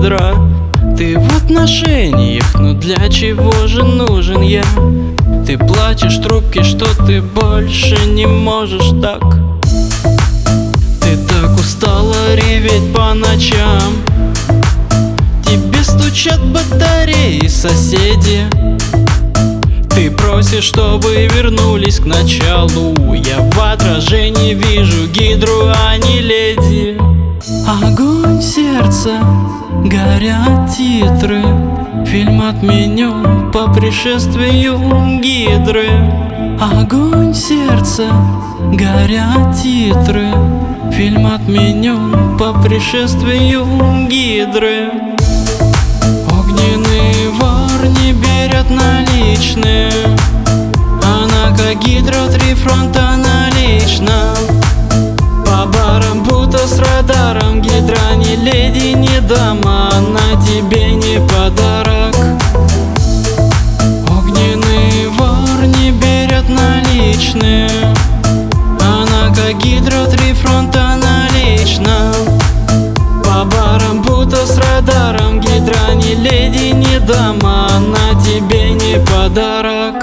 гидра. Ты в отношениях, но для чего же нужен я? Ты плачешь трубки, что ты больше не можешь так. Ты так устала реветь по ночам. Тебе стучат батареи соседи. Ты просишь, чтобы вернулись к началу. Я в отражении вижу гидру, а не леди. Огонь сердца, горят титры. Фильм отменен по пришествию гидры. Огонь сердца, горят титры. Фильм отменен по пришествию гидры. Огненный вор не берет наличные. Она как гидра, 3 фронта налично. По барам будто с радаром. Гидра не леди, не дама, она тебе не подарок. Огненный вор не берет наличные. Она как гидра, 3 фронта налично. По барам будто с радаром. Гидра не леди, не дама, она тебе не подарок.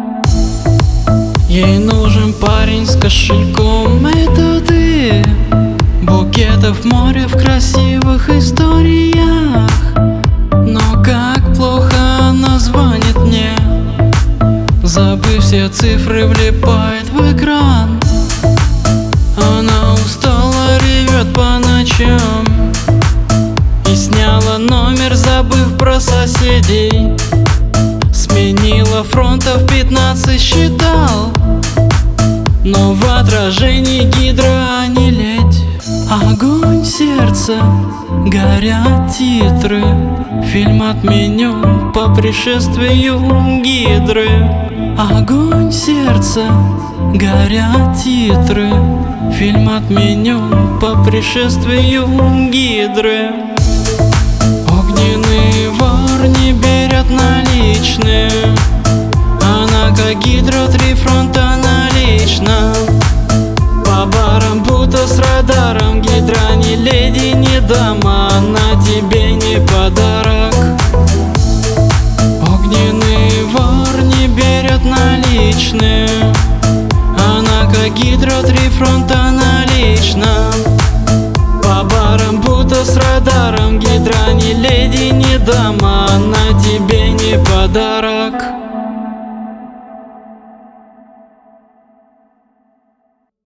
Ей нужен парень с кошельком, это ты. Букетов море в красивых историях. Но как плохо она звонит мне, забыв все цифры, влипает в экран. Она устала, ревет по ночам и сняла номер, забыв про соседей. Сменила фронтов 15, считал, но в отражении гидра, а не леди. Огонь сердца, горят титры. Фильм отменен по пришествию гидры. Огонь сердца, горят титры. Фильм отменен по пришествию гидры. Огненный вор не берет наличные. Она как гидра, 3 фронта налично. По барам будто с радаром. Гидра не леди, не дама, она тебе не подарок. Огненный вор не берет наличные. Она как гидра, 3 фронта налично. По барам будто с радаром. Гидра не леди, не дама, она тебе не подарок.